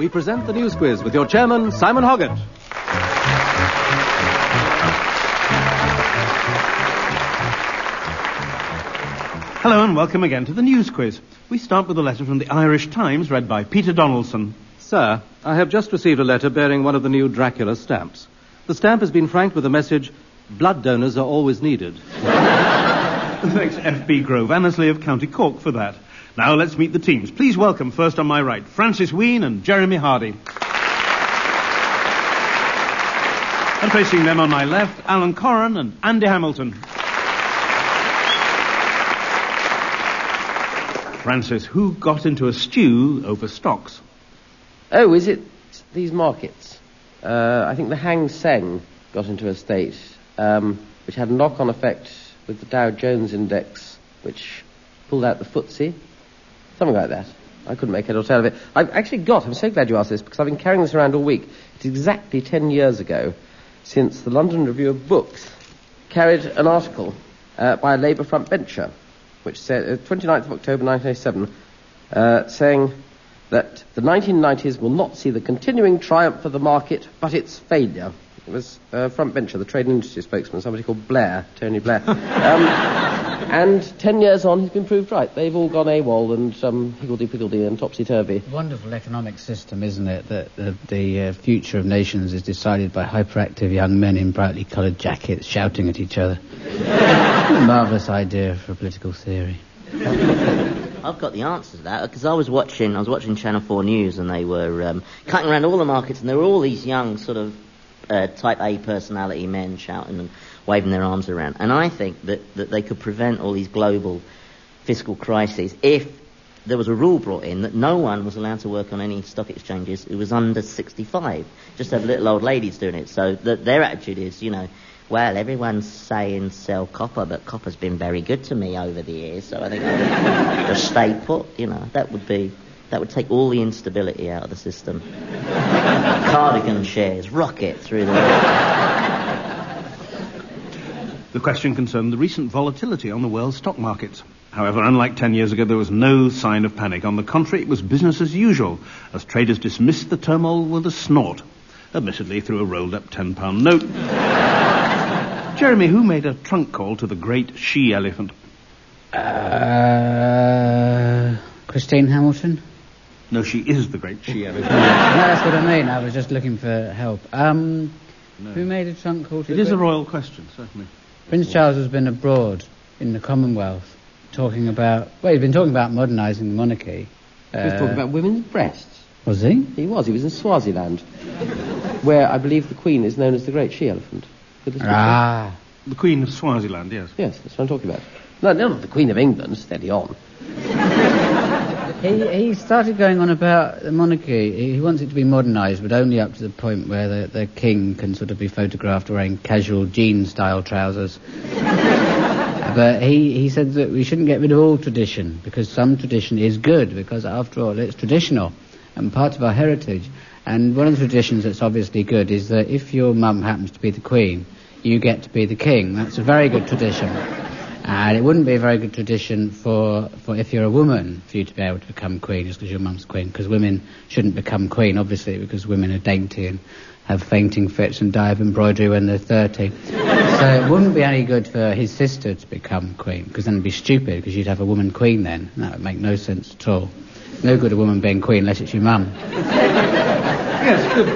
we present the News Quiz with your chairman, Simon Hoggart. Hello and welcome again to the News Quiz. We start with a letter from the Irish Times read by Peter Donaldson. Sir, I have just received a letter bearing one of the new Dracula stamps. The stamp has been franked with the message, blood donors are always needed. Thanks, F.B. Grove Annesley of County Cork for that. Now let's meet the teams. Please welcome, first on my right, Francis Wheen and Jeremy Hardy. And facing them on my left, Alan Corran and Andy Hamilton. Francis, who got into a stew over stocks? Oh, is it these markets? I think the Hang Seng got into a state which had a knock-on effect with the Dow Jones Index, which pulled out the FTSE. Something like that. I couldn't make head or tail of it. I'm so glad you asked this, because I've been carrying this around all week. It's exactly 10 years ago since the London Review of Books carried an article by a Labour front bencher, which said, 29th of October 1907, saying that the 1990s will not see the continuing triumph of the market, but its failure. It was front bencher, the trade and industry spokesman, somebody called Tony Blair. And 10 years on, he's been proved right. They've all gone AWOL and higgledy-piggledy and topsy-turvy. Wonderful economic system, isn't it? That the future of nations is decided by hyperactive young men in brightly coloured jackets shouting at each other. A marvellous idea for political theory. I've got the answer to that, because I was watching Channel 4 News, and they were cutting around all the markets, and there were all these young sort of type A personality men shouting and waving their arms around. And I think that they could prevent all these global fiscal crises if there was a rule brought in that no one was allowed to work on any stock exchanges who was under 65. Just have little old ladies doing it. So that their attitude is, well, everyone's saying sell copper, but copper's been very good to me over the years, so I think I would just stay put. That would take all the instability out of the system. Cardigan shares rocket through the... The question concerned the recent volatility on the world stock markets. However, unlike 10 years ago, there was no sign of panic. On the contrary, it was business as usual, as traders dismissed the turmoil with a snort, admittedly through a rolled-up £10 note. Jeremy, who made a trunk call to the great she-elephant? Christine Hamilton? No, she is the great she-elephant. No, that's what I mean. I was just looking for help. No. Who made a trunk call to... It is a royal question, certainly. Prince Charles has been abroad in the Commonwealth talking about... Well, he's been talking about modernising the monarchy. He was talking about women's breasts. Was he? He was in Swaziland, where I believe the Queen is known as the great she-elephant. The Queen of Swaziland, yes. Yes, that's what I'm talking about. No, not the Queen of England, steady on. He started going on about the monarchy. He wants it to be modernised, but only up to the point where the king can sort of be photographed wearing casual jean-style trousers. But he said that we shouldn't get rid of all tradition, because some tradition is good, because after all, it's traditional and part of our heritage. And one of the traditions that's obviously good is that if your mum happens to be the Queen, you get to be the king. That's a very good tradition. And it wouldn't be a very good tradition for if you're a woman, for you to be able to become queen just because your mum's queen, because women shouldn't become queen, obviously, because women are dainty and have fainting fits and die of embroidery when they're 30. So it wouldn't be any good for his sister to become queen, because then it'd be stupid, because you'd have a woman queen then, and that would make no sense at all. No good a woman being queen unless it's your mum. Yes, good.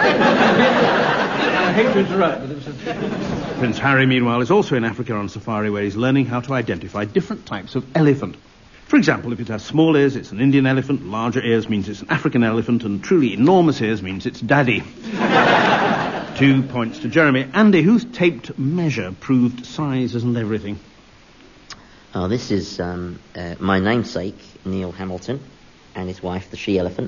I hate to interrupt, but it was Prince Harry, meanwhile, is also in Africa on safari, where he's learning how to identify different types of elephant. For example, if it has small ears, it's an Indian elephant, larger ears means it's an African elephant, and truly enormous ears means it's daddy. 2 points to Jeremy. Andy, whose taped measure proved size isn't everything? Oh, this is my namesake, Neil Hamilton, and his wife, the she-elephant,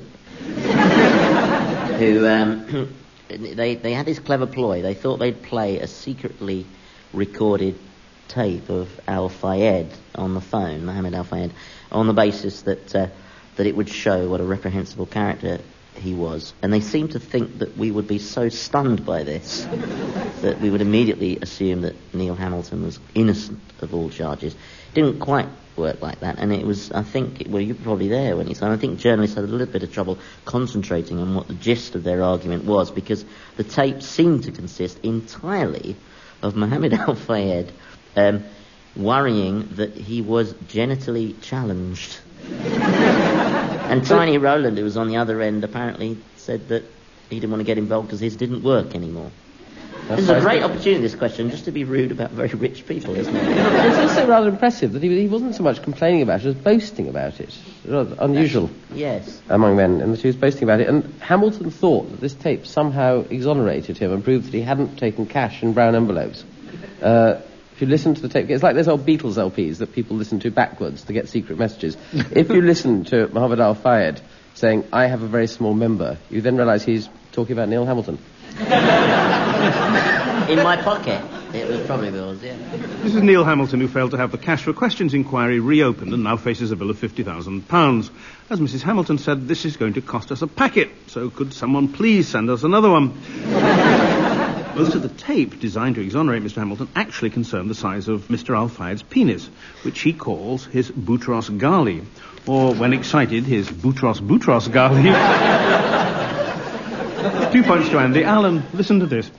who... They had this clever ploy. They thought they'd play a secretly recorded tape of Al-Fayed on the phone, Mohammed Al-Fayed, on the basis that it would show what a reprehensible character he was. And they seemed to think that we would be so stunned by this that we would immediately assume that Neil Hamilton was innocent of all charges. It didn't quite work like that, and it was, I think, well, you were probably there when he said, I think journalists had a little bit of trouble concentrating on what the gist of their argument was, because the tape seemed to consist entirely of Mohammed Al-Fayed worrying that he was genitally challenged. And Tiny Rowland, who was on the other end, apparently said that he didn't want to get involved because his didn't work anymore. This is a great opportunity, this question, just to be rude about very rich people, isn't it? It's also rather impressive that he wasn't so much complaining about it as boasting about it. Rather unusual. Yes. Among men, and that he was boasting about it. And Hamilton thought that this tape somehow exonerated him and proved that he hadn't taken cash in brown envelopes. If you listen to the tape, it's like those old Beatles LPs that people listen to backwards to get secret messages. If you listen to Mohammed Al-Fayed saying, I have a very small member, you then realise he's talking about Neil Hamilton. In my pocket. It was probably yours, yeah. This is Neil Hamilton, who failed to have the Cash for Questions inquiry reopened and now faces a bill of £50,000. As Mrs. Hamilton said, this is going to cost us a packet, so could someone please send us another one? Most of the tape designed to exonerate Mr. Hamilton actually concerned the size of Mr. Al-Fayed's penis, which he calls his Boutros Ghali, or, when excited, his Boutros Ghali. 2 points to Andy. Alan, listen to this.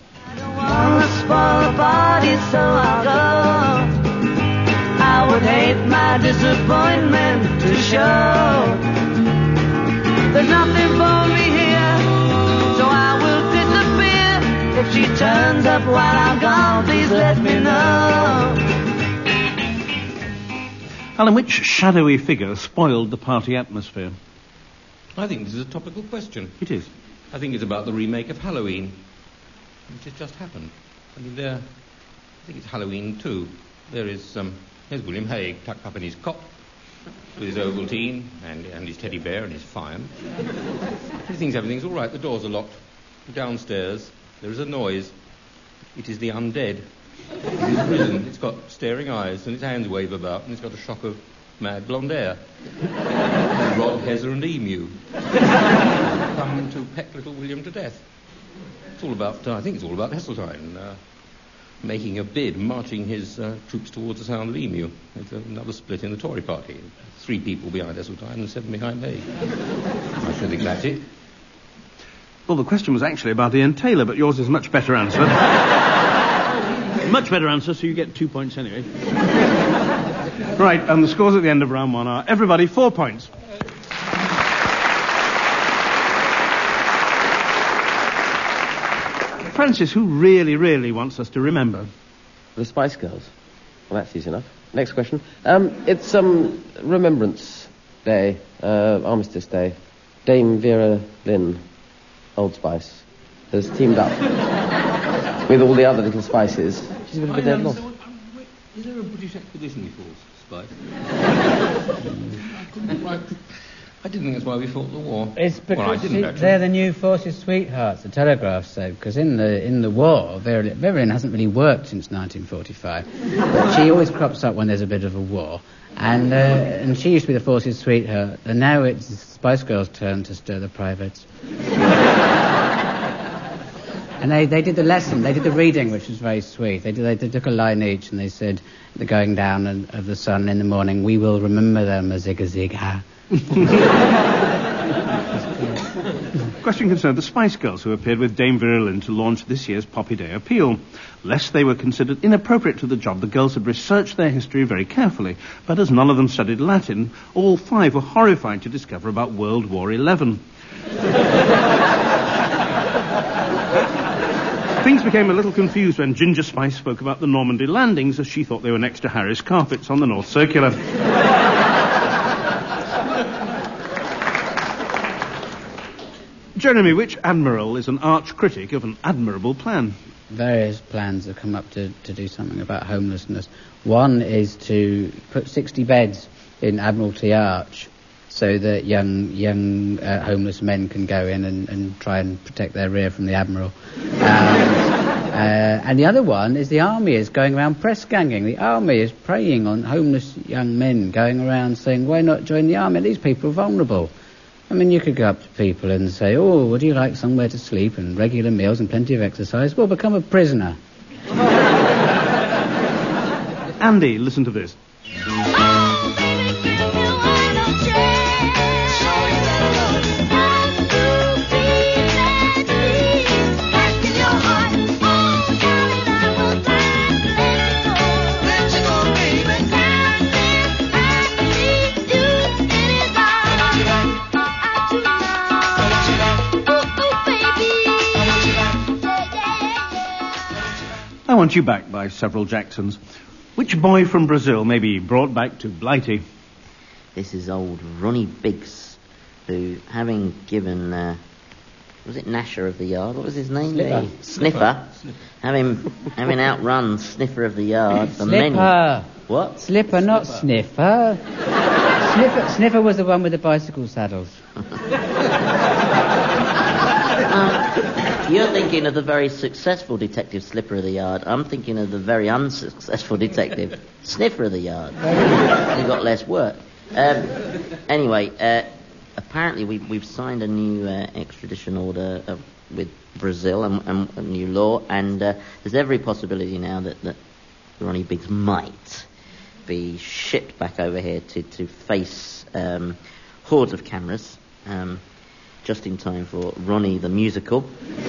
I would hate my disappointment to show. There's nothing for me here, so I will disappear. If she turns up while I'm gone, please let me know. Alan, which shadowy figure spoiled the party atmosphere? I think this is a topical question. It is. I think it's about the remake of Halloween, which has just happened. I mean, I think it's Halloween 2. Here's William Hague tucked up in his cot with his Ovaltine and his teddy bear and his fireman. He thinks everything's all right. The doors are locked. Downstairs, there is a noise. It is the undead. It is risen. It's got staring eyes and its hands wave about, and it's got a shock of mad blonde hair. Rod, Heather and Emu come to peck little William to death. It's all about, I think it's all about Heseltine making a bid, marching his troops towards the sound of Emu. There's another split in the Tory party. 3 people behind Heseltine and 7 behind me. I should think that's it. Well, the question was actually about Ian Taylor, but yours is a much better answer. Much better answer, so you get 2 points anyway. Right, and the scores at the end of round 1 are, everybody, 4 points. Francis, who really, really wants us to remember? The Spice Girls. Well, that's easy enough. Next question. It's Remembrance Day, Armistice Day. Dame Vera Lynn, Old Spice, has teamed up with all the other little spices. She's a bit of a dead loss. Is there a British expeditionary force, Spice? I didn't think that's why we fought the war. It's because they're the new forces' sweethearts, the Telegraph said, because in the war, Vera Lynn hasn't really worked since 1945. But she always crops up when there's a bit of a war. And she used to be the forces' sweetheart, and now it's Spice Girls' turn to stir the privates. And they did the lesson, they did the reading, which was very sweet. They took a line each, and they said, the going down of the sun in the morning, we will remember them as zig-a-zig-ha. Question concerned the Spice Girls, who appeared with Dame Vera Lynn to launch this year's Poppy Day appeal. Lest they were considered inappropriate to the job, the girls had researched their history very carefully, but as none of them studied Latin, all 5 were horrified to discover about World War XI. Things became a little confused when Ginger Spice spoke about the Normandy landings, as she thought they were next to Harry's carpets on the North Circular. Jeremy, which admiral is an arch critic of an admirable plan? Various plans have come up to do something about homelessness. One is to put 60 beds in Admiralty Arch so that young homeless men can go in and try and protect their rear from the Admiral. And the other one is the army is going around press ganging. The army is preying on homeless young men, going around saying, why not join the army? These people are vulnerable. I mean, you could go up to people and say, oh, would you like somewhere to sleep and regular meals and plenty of exercise? Well, become a prisoner. Andy, listen to this. I Want You Back by several Jacksons. Which boy from Brazil may be brought back to Blighty? This is old Ronnie Biggs, who, having given, was it Nasher of the Yard? What was his name? Sniffer. Having outrun Sniffer of the Yard for many... What? Slipper, not Sniffer. Sniffer was the one with the bicycle saddles. You're thinking of the very successful detective Slipper of the Yard. I'm thinking of the very unsuccessful detective Sniffer of the Yard. He got less work. Anyway, apparently we've signed a new extradition order with Brazil and a new law, and there's every possibility now that Ronnie Biggs might be shipped back over here to face hordes of cameras. Just in time for Ronnie the musical,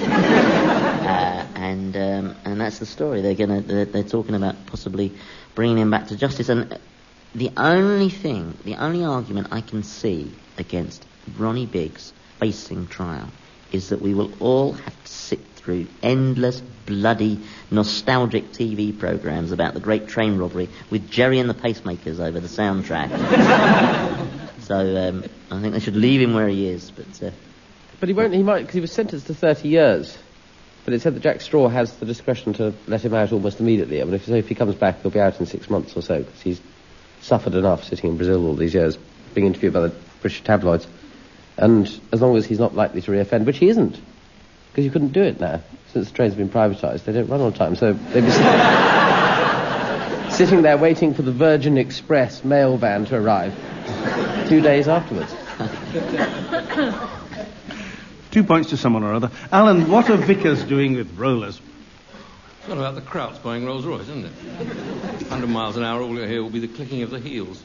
and that's the story. They're talking about possibly bringing him back to justice. And the only argument I can see against Ronnie Biggs facing trial is that we will all have to sit through endless, bloody, nostalgic TV programs about the Great Train Robbery with Jerry and the Pacemakers over the soundtrack. So I think they should leave him where he is, But he won't. He might, because he was sentenced to 30 years. But it said that Jack Straw has the discretion to let him out almost immediately. I mean, if he comes back, he'll be out in 6 months or so, because he's suffered enough sitting in Brazil all these years, being interviewed by the British tabloids. And as long as he's not likely to reoffend, which he isn't, because you couldn't do it now. Since the trains have been privatised, they don't run on time. So they'd be sitting there waiting for the Virgin Express mail van to arrive 2 days afterwards. 2 points to someone or other. Alan, what are Vickers doing with rollers? It's not about the Krauts buying Rolls-Royce, isn't it? 100 miles an hour, all you'll hear will be the clicking of the heels.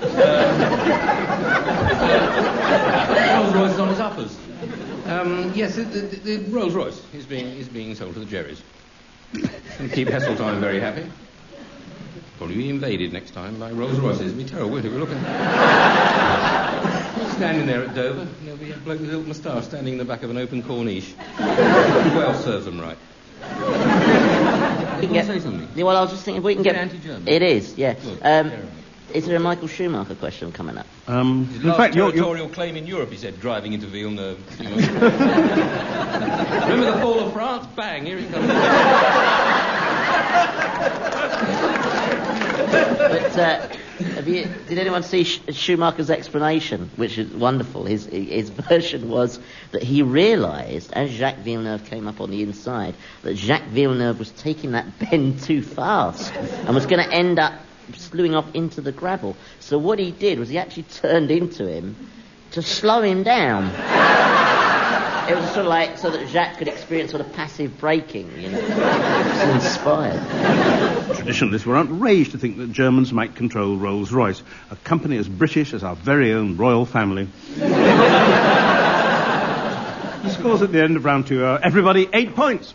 Rolls-Royce is on his uppers. Yes, the Rolls-Royce is being sold to the Jerrys. It's going to keep Heseltine very happy. Probably be invaded next time by Rolls-Royces. It'd be terrible, wouldn't it? We're looking... Standing there at Dover, there'll be a bloke with a little moustache standing in the back of an open Corniche. Well, serves them right. You can say something? Yeah, well, I was just thinking if we can get... anti-German. It is, yeah. Is there a Michael Schumacher question coming up? In fact, territorial claim in Europe, he said, driving into Villeneuve. Remember the fall of France? Bang, here he comes. But did anyone see Schumacher's explanation, which is wonderful? His version was that he realised, as Jacques Villeneuve came up on the inside, that Jacques Villeneuve was taking that bend too fast and was going to end up slewing off into the gravel. So what he did was he actually turned into him to slow him down. It was sort of like so that Jacques could experience sort of passive braking, you know. It was inspired. Traditionalists were outraged to think that Germans might control Rolls-Royce, a company as British as our very own royal family. The scores at the end of round 2 are everybody 8 points.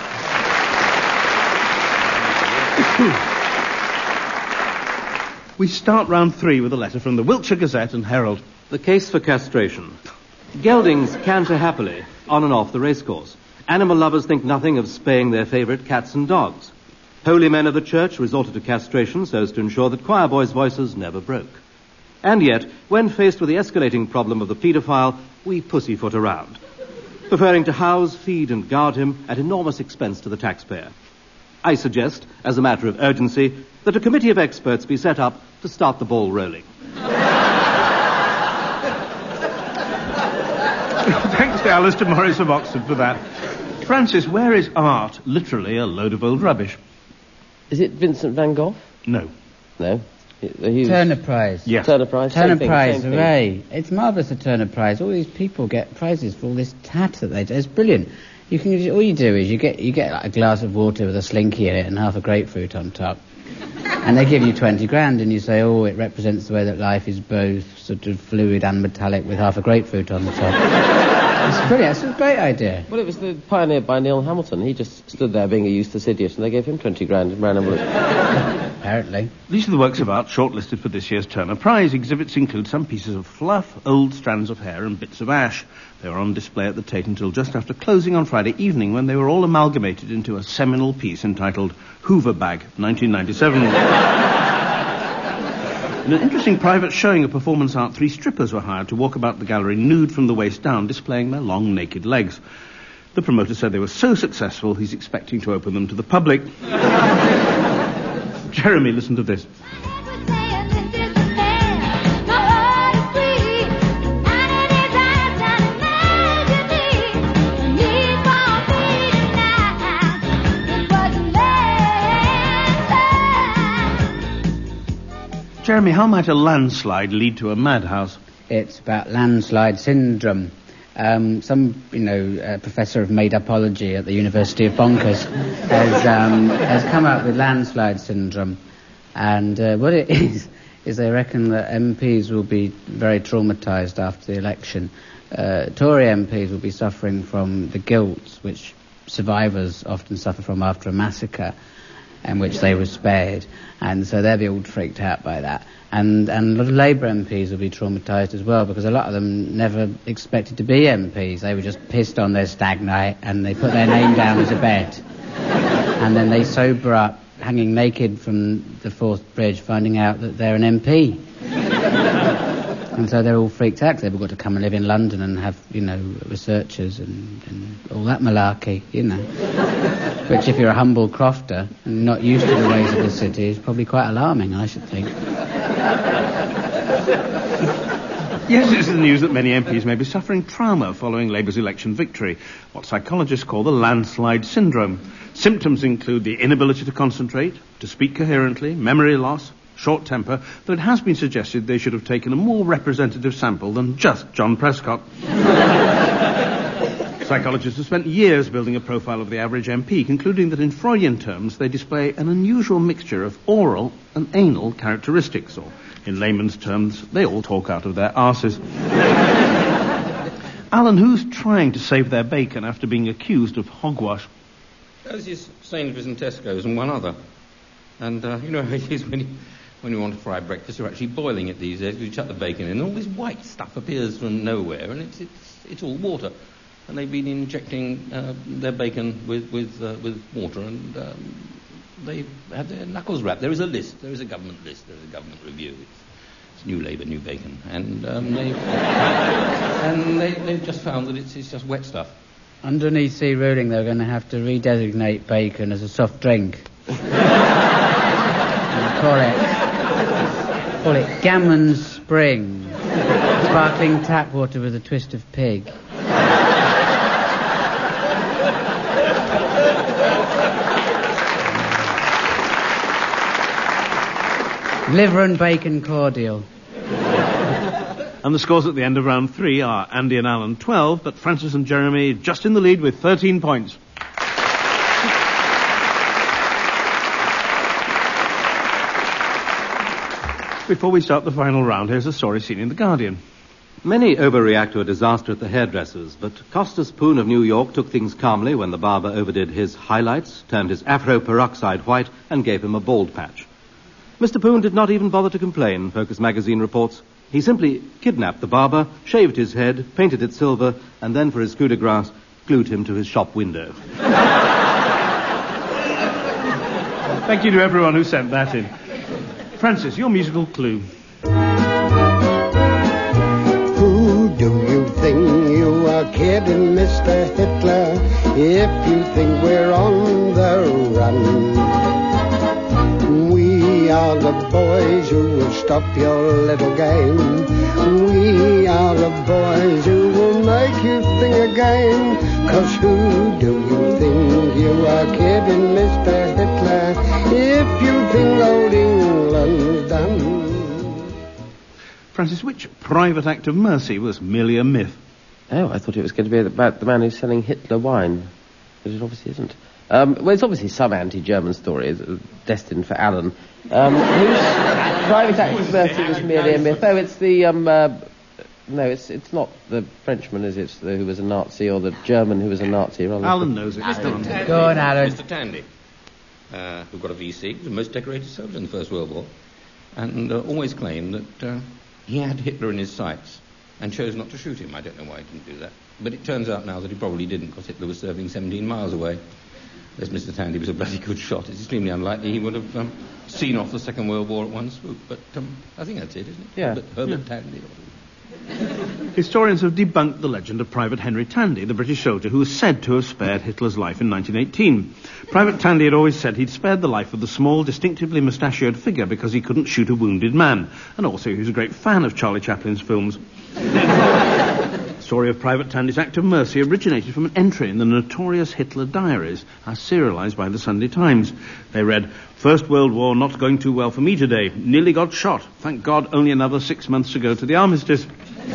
We start round 3 with a letter from the Wiltshire Gazette and Herald. The case for castration. Geldings canter happily, on and off the racecourse. Animal lovers think nothing of spaying their favourite cats and dogs. Holy men of the church resorted to castration so as to ensure that choir boys' voices never broke. And yet, when faced with the escalating problem of the paedophile, we pussyfoot around, preferring to house, feed and guard him at enormous expense to the taxpayer. I suggest, as a matter of urgency, that a committee of experts be set up to start the ball rolling. Thanks to Alistair Morris of Oxford for that. Francis, where is art literally a load of old rubbish? Is it Vincent van Gogh? No. No. Turner Prize. Yes. Turner Prize. Turner same thing, Prize, same thing. hooray. It's marvellous, the Turner Prize. All these people get prizes for all this tat that they do. It's brilliant. All you do is you get like a glass of water with a slinky in it and half a grapefruit on top. And they give you 20 grand and you say, oh, it represents the way that life is both sort of fluid and metallic with half a grapefruit on the top. It's brilliant. It's a great idea. Well, it was pioneered by Neil Hamilton. He just stood there being a Eustace Idiot and they gave him 20 grand and ran him with it. Apparently. These are the works of art shortlisted for this year's Turner Prize. Exhibits include some pieces of fluff, old strands of hair and bits of ash. They were on display at the Tate until just after closing on Friday evening, when they were all amalgamated into a seminal piece entitled Hoover Bag, 1997. In an interesting private showing of performance art, 3 strippers were hired to walk about the gallery nude from the waist down, displaying their long, naked legs. The promoter said they were so successful, he's expecting to open them to the public. Jeremy, listen to this. Jeremy, how might a landslide lead to a madhouse? It's about landslide syndrome. Some, professor of made-upology at the University of Bonkers has come up with landslide syndrome. And what it is they reckon that MPs will be very traumatised after the election. Tory MPs will be suffering from the guilt which survivors often suffer from after a massacre, in which they were spared, and so they'll be all freaked out by that. And a lot of Labour MPs will be traumatised as well, because a lot of them never expected to be MPs. They were just pissed on their stag night, and they put their name down as a bet. And then they sober up, hanging naked from the Forth Bridge, finding out that they're an MP. And so they're all freaked out, because they've all got to come and live in London and have, researchers and all that malarkey, Which, if you're a humble crofter and not used to the ways of the city, is probably quite alarming, I should think. Yes, it's the news that many MPs may be suffering trauma following Labour's election victory, what psychologists call the landslide syndrome. Symptoms include the inability to concentrate, to speak coherently, memory loss, short temper, though it has been suggested they should have taken a more representative sample than just John Prescott. Psychologists have spent years building a profile of the average MP, concluding that in Freudian terms they display an unusual mixture of oral and anal characteristics, or in layman's terms, they all talk out of their arses. Alan, who's trying to save their bacon after being accused of hogwash? Those is Sainsbury's and Tesco's and one other. And how it is when you want to fry breakfast, you're actually boiling it these days, because you chuck the bacon in and all this white stuff appears from nowhere, and it's all water. And they've been injecting their bacon with water, and they have their knuckles wrapped. There is a list. There is a government list. There is a government review. It's New Labour, New Bacon. And they've just found that it's just wet stuff. Under an EC ruling, they're going to have to redesignate bacon as a soft drink. Call it Gammon Spring. Sparkling tap water with a twist of pig. Liver and bacon cordial. And the scores at the end of round 3 are Andy and Alan 12, but Francis and Jeremy just in the lead with 13 points. Before we start the final round, here's a story seen in The Guardian. Many overreact to a disaster at the hairdresser's, but Costas Poon of New York took things calmly when the barber overdid his highlights, turned his afro peroxide white, and gave him a bald patch. Mr. Poon did not even bother to complain, Focus magazine reports. He simply kidnapped the barber, shaved his head, painted it silver, and then, for his coup de grace, glued him to his shop window. Thank you to everyone who sent that in. Francis, your musical clue. Who do you think you are kidding, Mr. Hitler, if you think we're on the run? We are the boys who will stop your little game. We are the boys who will make you think again. 'Cause who do you think you are kidding, Mr. Hitler, if you think old England's done. Francis, which private act of mercy was merely a myth? Oh, I thought it was going to be about the man who's selling Hitler wine, but it obviously isn't. Well, it's obviously some anti-German story destined for Alan, whose private act of mercy was merely a myth. Oh, it's the no, it's not the Frenchman, is it? Who was a Nazi, or the German who was a Nazi? Rather. Alan knows it. Go on, Alan. Mr. Tandy, who got a VC, was the most decorated soldier in the First World War, and always claimed that he had Hitler in his sights and chose not to shoot him. I don't know why he didn't do that. But it turns out now that he probably didn't, because Hitler was serving 17 miles away. As Mr. Tandy was a bloody good shot, it's extremely unlikely he would have seen off the Second World War at one swoop. But I think that's it, isn't it? Yeah. Herbert Tandy. Historians have debunked the legend of Private Henry Tandy, the British soldier who was said to have spared Hitler's life in 1918. Private Tandy had always said he'd spared the life of the small, distinctively mustachioed figure because he couldn't shoot a wounded man, and also he was a great fan of Charlie Chaplin's films. The story of Private Tandy's act of mercy originated from an entry in the notorious Hitler diaries, as serialized by the Sunday Times. They read, "First World War not going too well for me today. Nearly got shot. Thank God only another 6 months to go to the armistice."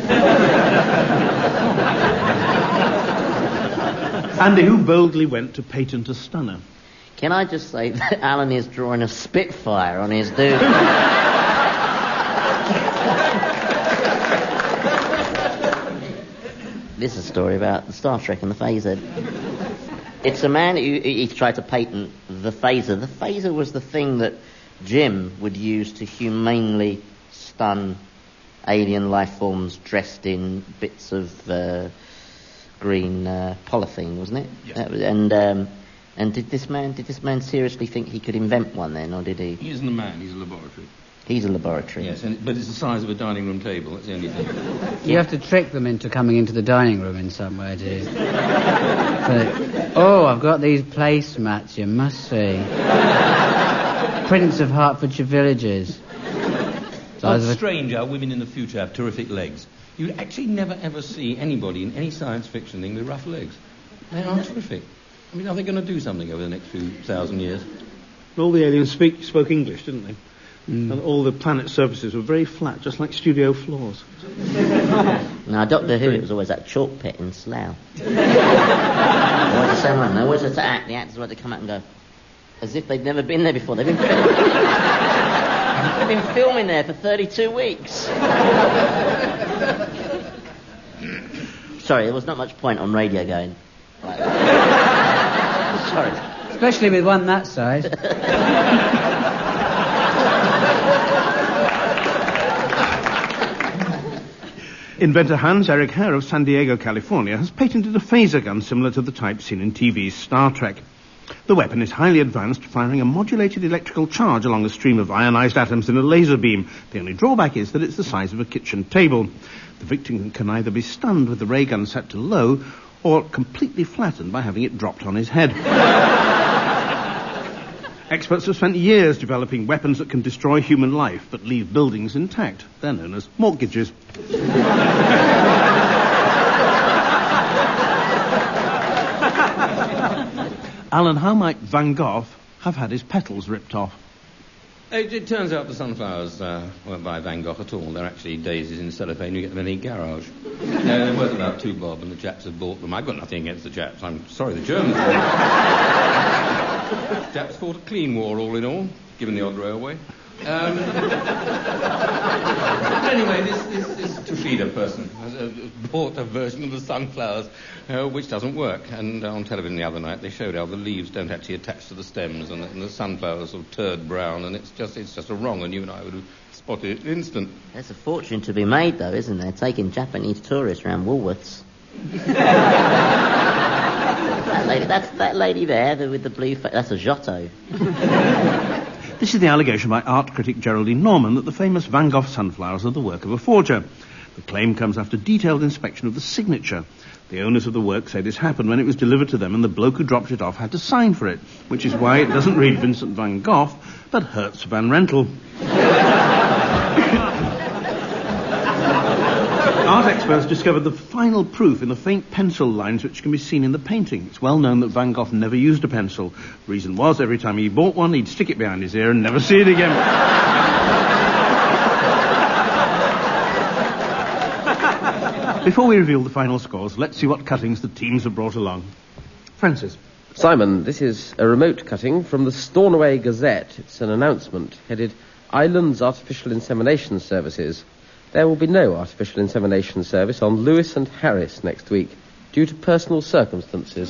Andy, who boldly went to patent a stunner. Can I just say that Alan is drawing a Spitfire on his dude? This is a story about the Star Trek and the phaser. It's a man he tried to patent the phaser. The phaser was the thing that Jim would use to humanely stun alien life forms dressed in bits of green polythene, wasn't it? Yes. And did this man seriously think he could invent one then, or did he? He isn't a man, he's a laboratory. He's a laboratory. Yes, but it's the size of a dining room table, that's the only thing. You have to trick them into coming into the dining room in some way, do you? But, oh, I've got these placemats, you must see. Prints of Hertfordshire villages. It's strange how women in the future have terrific legs. You actually never ever see anybody in any science fiction thing with rough legs. They are terrific. I mean, are they going to do something over the next few thousand years? All the aliens spoke English, didn't they? Mm. And all the planet surfaces were very flat, just like studio floors. Now, Doctor Who, it was always that chalk pit in Slough. Always the same one. They always had to act. The actors had to come out and go, as if they'd never been there before. They've been filming there for 32 weeks. Sorry, there was not much point on radio going like that. Sorry. Especially with one that size. Inventor Hans-Erik Herr of San Diego, California, has patented a phaser gun similar to the type seen in TV's Star Trek. The weapon is highly advanced, firing a modulated electrical charge along a stream of ionized atoms in a laser beam. The only drawback is that it's the size of a kitchen table. The victim can either be stunned with the ray gun set to low, or completely flattened by having it dropped on his head. Experts have spent years developing weapons that can destroy human life but leave buildings intact. They're known as mortgages. Alan, how might Van Gogh have had his petals ripped off? It turns out the sunflowers weren't by Van Gogh at all. They're actually daisies in cellophane. You get them in any garage. They're worth about $2 bob, and the Japs have bought them. I've got nothing against the Japs. I'm sorry, the Germans. Japs fought a clean war, all in all, given the odd railway. Anyway, this Tushida person has bought a version of the sunflowers which doesn't work. And on television the other night they showed how the leaves don't actually attach to the stems, and the sunflowers sort of turd brown, and it's just a wrong, and you and I would have spotted it in an instant. There's a fortune to be made, though, isn't there? Taking Japanese tourists around Woolworths. That lady there with the blue face, that's a Giotto. This is the allegation by art critic Geraldine Norman that the famous Van Gogh sunflowers are the work of a forger. The claim comes after detailed inspection of the signature. The owners of the work say this happened when it was delivered to them and the bloke who dropped it off had to sign for it, which is why it doesn't read Vincent van Gogh, but Hertz van Rentel. Art experts discovered the final proof in the faint pencil lines which can be seen in the painting. It's well known that Van Gogh never used a pencil. Reason was, every time he bought one, he'd stick it behind his ear and never see it again. Before we reveal the final scores, let's see what cuttings the teams have brought along. Francis. Simon, this is a remote cutting from the Stornoway Gazette. It's an announcement headed Islands Artificial Insemination Services. There will be no artificial insemination service on Lewis and Harris next week due to personal circumstances.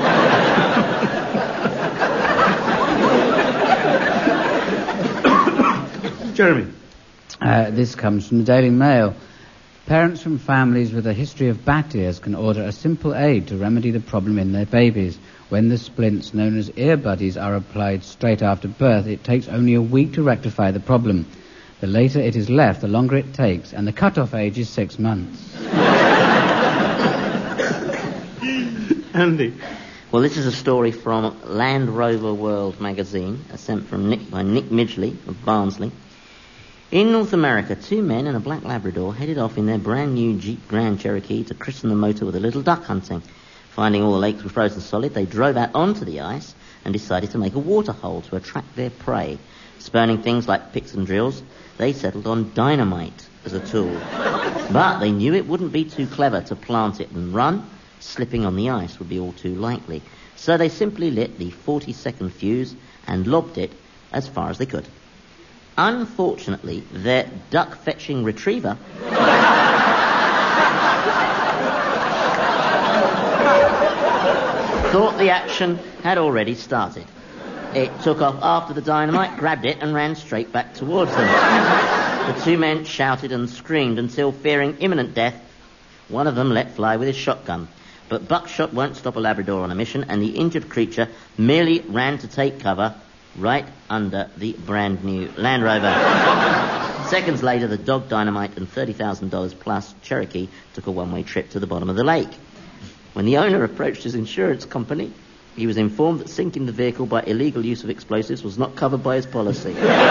Jeremy. This comes from the Daily Mail. Parents from families with a history of bat ears can order a simple aid to remedy the problem in their babies. When the splints known as ear buddies are applied straight after birth, it takes only a week to rectify the problem. The later it is left, the longer it takes, and the cut-off age is 6 months. Andy. Well, this is a story from Land Rover World magazine, sent by Nick Midgley of Barnsley. In North America, 2 men and a black Labrador headed off in their brand new Jeep Grand Cherokee to christen the motor with a little duck hunting. Finding all the lakes were frozen solid, they drove out onto the ice and decided to make a water hole to attract their prey. Spurning things like picks and drills, they settled on dynamite as a tool. But they knew it wouldn't be too clever to plant it and run. Slipping on the ice would be all too likely. So they simply lit the 40-second fuse and lobbed it as far as they could. Unfortunately, their duck-fetching retriever thought the action had already started. It took off after the dynamite, grabbed it, and ran straight back towards them. The 2 men shouted and screamed until, fearing imminent death, one of them let fly with his shotgun. But buckshot won't stop a Labrador on a mission, and the injured creature merely ran to take cover right under the brand new Land Rover. Seconds later, the dog, dynamite, and $30,000 plus Cherokee took a one-way trip to the bottom of the lake. When the owner approached his insurance company, he was informed that sinking the vehicle by illegal use of explosives was not covered by his policy.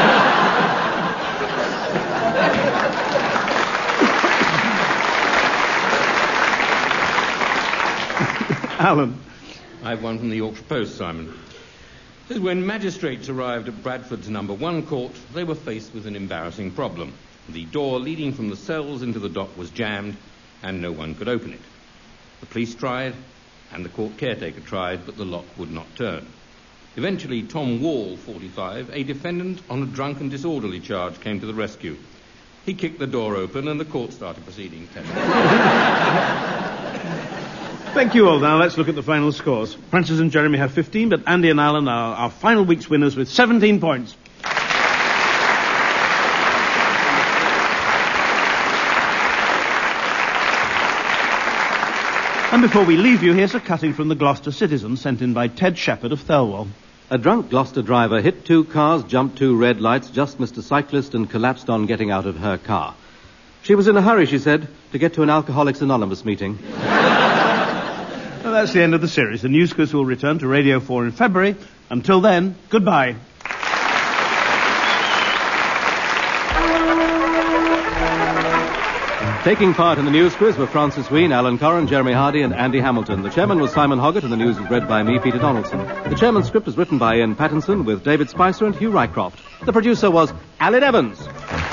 Alan. I've one from the Yorkshire Post, Simon. It says, when magistrates arrived at Bradford's No. 1 court, they were faced with an embarrassing problem. The door leading from the cells into the dock was jammed, and no one could open it. The police tried, and the court caretaker tried, but the lock would not turn. Eventually, Tom Wall, 45, a defendant on a drunk and disorderly charge, came to the rescue. He kicked the door open, and the court started proceedings. Thank you all. Now let's look at the final scores. Francis and Jeremy have 15, but Andy and Alan are our final week's winners with 17 points. And before we leave you, here's a cutting from the Gloucester Citizen sent in by Ted Shepherd of Thelwall. A drunk Gloucester driver hit 2 cars, jumped 2 red lights, just missed a cyclist and collapsed on getting out of her car. She was in a hurry, she said, to get to an Alcoholics Anonymous meeting. Well, that's the end of the series. The news quiz will return to Radio 4 in February. Until then, goodbye. Taking part in the news quiz were Francis Wheen, Alan Corran, Jeremy Hardy and Andy Hamilton. The chairman was Simon Hoggart and the news was read by me, Peter Donaldson. The chairman's script was written by Ian Pattinson with David Spicer and Hugh Rycroft. The producer was Alan Evans.